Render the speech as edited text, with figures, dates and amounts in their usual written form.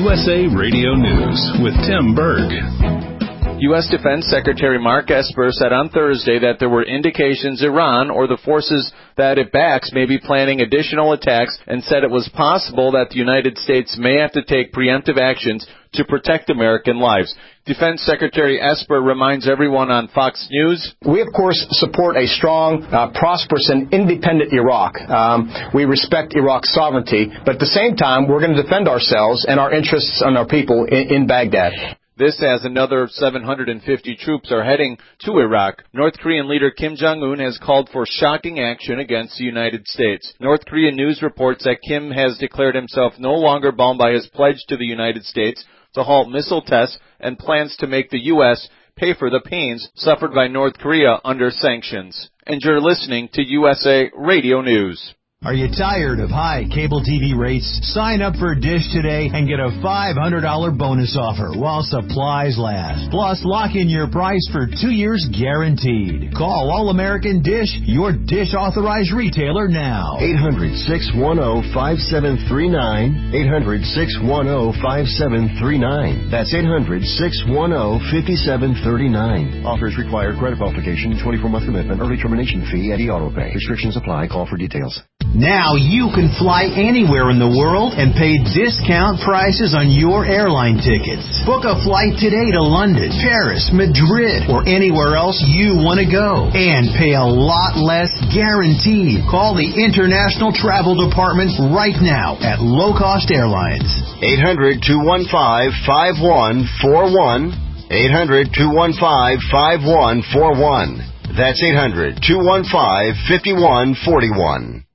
USA Radio News with Tim Berg. U.S. Defense Secretary Mark Esper said on Thursday that there were indications Iran or the forces that it backs may be planning additional attacks, and said it was possible that the United States may have to take preemptive actions to protect American lives. Defense Secretary Esper reminds everyone on Fox News, we, of course, support a strong, prosperous, and independent Iraq. We respect Iraq's sovereignty, but at the same time, we're going to defend ourselves and our interests and our people in Baghdad. This as another 750 troops are heading to Iraq. North Korean leader Kim Jong-un has called for shocking action against the United States. North Korean news reports that Kim has declared himself no longer bound by his pledge to the United States to halt missile tests and plans to make the U.S. pay for the pains suffered by North Korea under sanctions. And you're listening to USA Radio News. Are you tired of high cable TV rates? Sign up for Dish today and get a $500 bonus offer while supplies last. Plus, lock in your price for 2 years guaranteed. Call All American Dish, your Dish authorized retailer now. 800-610-5739. 800-610-5739. That's 800-610-5739. Offers require credit qualification, 24-month commitment, early termination fee, and auto pay. Restrictions apply. Call for details. Now you can fly anywhere in the world and pay discount prices on your airline tickets. Book a flight today to London, Paris, Madrid, or anywhere else you want to go. And pay a lot less guaranteed. Call the International Travel Department right now at Low Cost Airlines. 800-215-5141. 800-215-5141. That's 800-215-5141.